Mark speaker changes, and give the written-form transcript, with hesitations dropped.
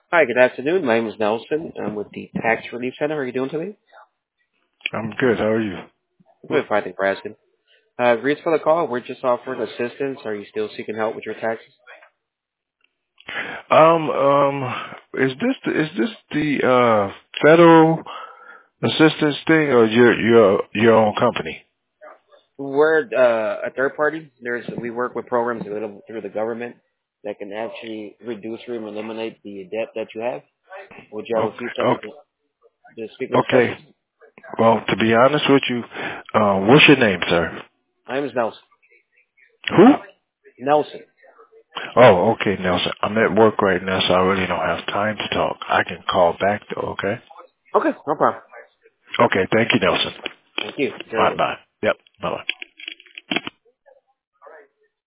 Speaker 1: Hi, good afternoon. My name is Nelson. I'm with the Tax Relief Center. How are you doing today?
Speaker 2: I'm good. How are you?
Speaker 1: Good, fine, thank you for asking. Reason for the call, we're just offering assistance. Are you still seeking help with your taxes?
Speaker 2: Is this the federal assistance thing or your own company?
Speaker 1: We're a third party. We work with programs available through the government that can actually reduce or even eliminate the debt that you have. Would you have a few
Speaker 2: Okay.
Speaker 1: seconds to speak with a
Speaker 2: Okay.
Speaker 1: specialist?
Speaker 2: Well, to be honest with you, what's your name, sir?
Speaker 1: My name is Nelson.
Speaker 2: Who?
Speaker 1: Nelson.
Speaker 2: Oh, okay, Nelson. I'm at work right now, so I really don't have time to talk. I can call back though. Okay.
Speaker 1: Okay, no problem.
Speaker 2: Okay. Thank you, Nelson.
Speaker 1: Thank you. Enjoy your
Speaker 2: Bye
Speaker 1: day.
Speaker 2: bye. Yep. Bye bye.